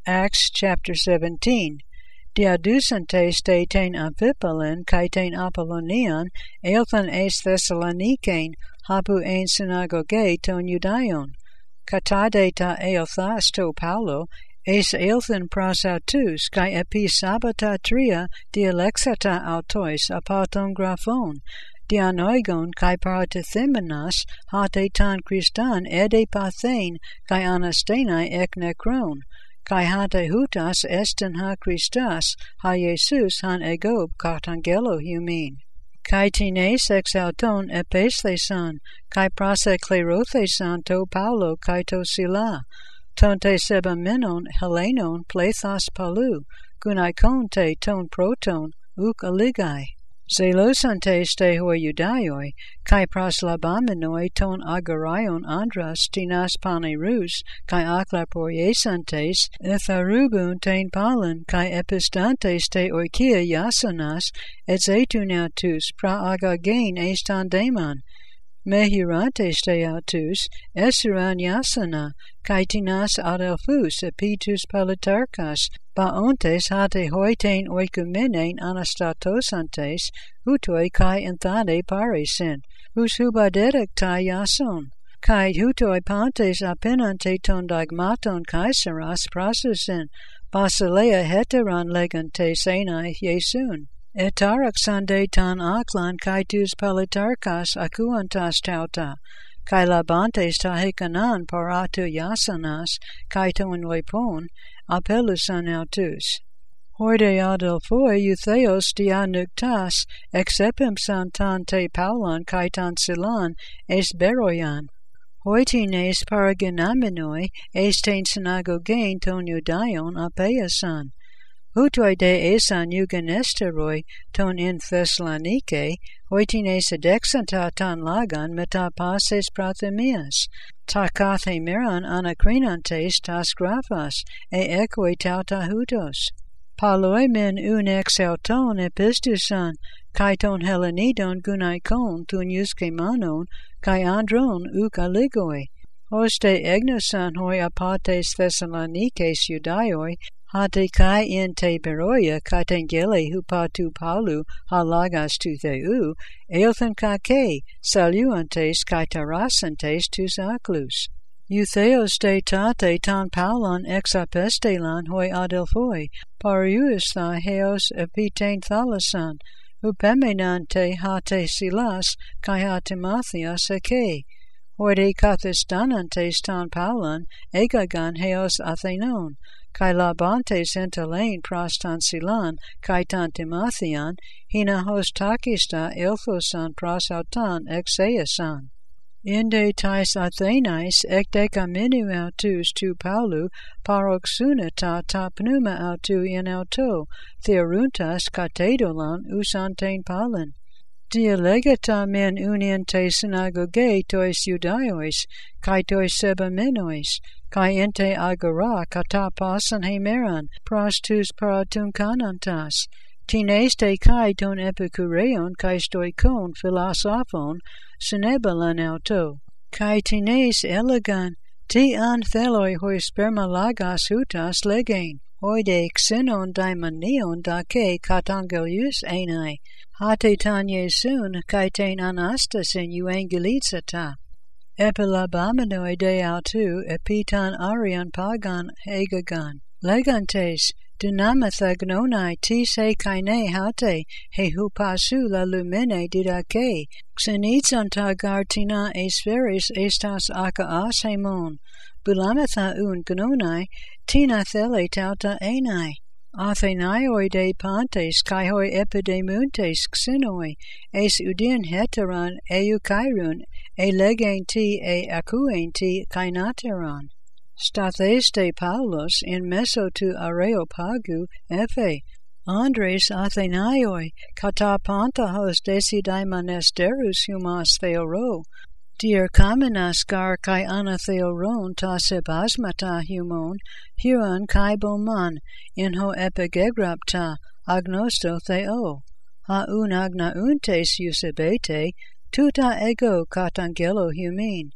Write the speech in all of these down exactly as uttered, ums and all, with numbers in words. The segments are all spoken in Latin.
Acts chapter seventeen. Diadusantes te ten Amphipolin kai ten Apollonion, eilthan eis Thessalonikein, hapu ein synagoge ton Judaion. Katade ta eilthas to Paulo, eis eilthan pros autus, kai epi sabata tria dialexata autois apaton graphon, dianoigon kai paratithymenas hate tan Christan ede pathain kai anastenai ek necron, kai hate hutas esten ha Christas, ha Jesus han egob katangelo humin. Kai tines ex auton epesthesan, kai praseklerothesan to Paulo kai to Sila, tonte sebamenon Helenon plethas palu, gunaikon te ton proton, uk aligai. Zelosantes te hoi Judaioi, kai praslabaminoi ton agarion andras tinas panerus, kai aklaporiesantes, etharubun ten palin, kai epistantes te oikia yasanas, et zetunautus pra agagein estan daemon, mehurantes te autus, esuran yasana, kai tinas adelphus epitus politarchas, baontes hate hoiten oikumenein anastatosantes, hutoi kai enthade paresin, hus hubadedek ta yason, kai hutoi pantes apenante ton dogmaton kaiseras prasusin, basileia heteron legantes enai Iesun. Etaraxande tan aklan kai tus politarchas akuantas tauta, kai labantes ta hekanan paratu yasanas, kai ton lepon, apelusan autus. Hoide adelphoi eutheos dia nuktas, exepim santan te paulon kai tan silan, es beroyan. Hoitines paraginaminoi, es ten synagogein ton Judaion apeasan. Hutoi de esan eugenesteroi ton in Thessalonike, hoitines edexanta tan lagan meta pases prathemias, ta kathe meran anakrinantes tas graphas, e ekoi tauta hutos. Paloi men un ex auton epistusan, kai ton Hellenidon gunaikon tun juske manon, kai andron uk aligoi. Hoste egnosan hoi apates Thessalonikes Judaioi, hate kai in te beroia katengele hupatu paulu halagas tu theu, eilthan kake, saluantes kai tarasantes tus aclus. Eutheos de tate tan paulon ex apestelan hoi adelphoi, parius tha heos epitein thalasan, hupemenan te hate silas kai ha Timotheus eke, hoide kathistanantes tan paulon egagan heos athenon, kai labantes entelain pros tan silan kai tan Timotheon, hina hos takista elthosan pros autan exeasan. Inde tais athenais ek decaminu autus tu Paulu paroxunata ta pneuma autu in auto, theoruntas katedolan usantein palin. Dialegata men unien te synagoge tois Judaiois, kai tois sebamenois, kai ente agora kata pasan hemeran, pros tus paratum canantas. Tines te kai ton epikureon kai stoikon philosophon, synebalan auto. Kai tines elegan, ti an theloi hoi spermalagas hutas legain, hoide xenon daimonion dake katangelius enai, hate tan Iesun kai ten anastasin euangelizata. Epilabaminoi de autu epitan arian pagan egagan. Legantes, dunamatha gnonai ti se kaine hate, he hupasu la lumene didake, xenitzanta gartina esferis estas akaas hemon, bulamatha un gnonai, tina thele tauta enai. Athenaioi de pantes kai hoi epidemuntes xenoi, es udin heteron eukairun, e legain ti e akuen ti kainateron. Stathes de Paulos in meso tu Areopagu efe, Andres Athenaioi, kata pantahos desidaimanesterus humas theoro, dier kamenas gar kai anatheoron ta sebasmata humon, huan kai boman, in ho epigegrapta agnosto theo, ha un agnauntes eusebete, tuta ego katangelo humin,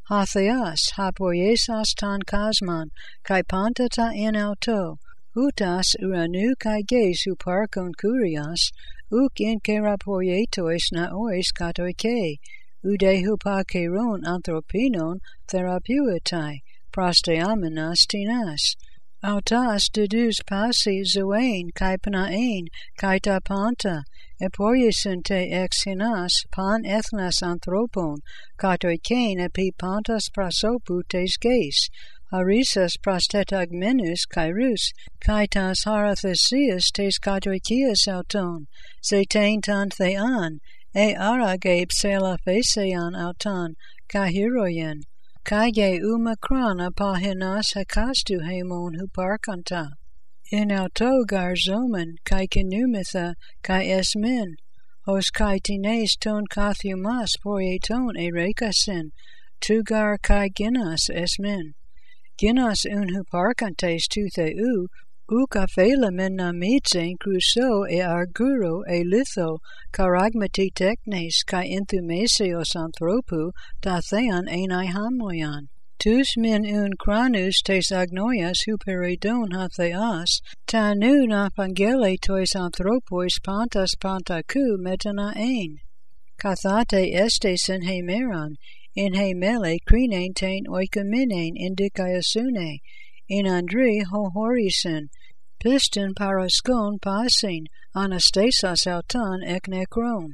ha theas, ha poiesas tan kasman, kai pantata en auto, utas uranu kai ges uparkon kurias, uk in kerapoietois naois katoike, ude hupa keron anthropinon therapeutai, prosteamenas tinas. Autas dedus pasi zoein kai panaein kai ta panta, epoiesente ex hinas pan ethnas anthropon, katoikein epi pantas prosoputes ges, harisas prostetagmenus kairus, kaitas harathesias tes katoikias auton, zetain tan thean, e aragabe sela phesean auton, kahiroyen, kaige umakrana pahinas hakastu hemon huparkanta. In auto garzomen, kai kinumitha, kai esmin, hos kai tines ton kathumas poieton erekasin, tugar kai ginas esmin. Ginas un huparkantes tu theu, uka fela menna mitsen cruso e arguro e litho, karagmati teknes kai enthumesios anthropu, ta thean enai hamoian. Tus min un kranus tes agnoias huperidon ha theas, ta nu napangele tois anthropois pantas pantaku metana ein. Kathate estes in he meron, in he mele crinen tain oikaminen indicaiasune, in andri ho horisen, piston paraskon pasin, anastasas auton ek necron.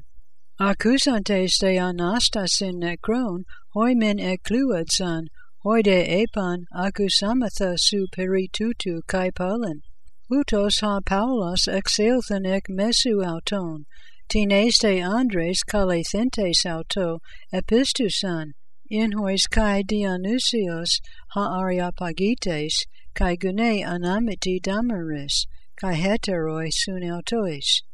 Accusantes de anastasin necron, hoi min ecluadsan, hoi de epan accusamatha su peritutu kai polin. Utos ha paulos exelthan ek mesu auton, tines de andres calethentes auto epistusan, in hois kai Dionysios ha areopagites, kai gune anamiti damaris, kai heteroi sun autois.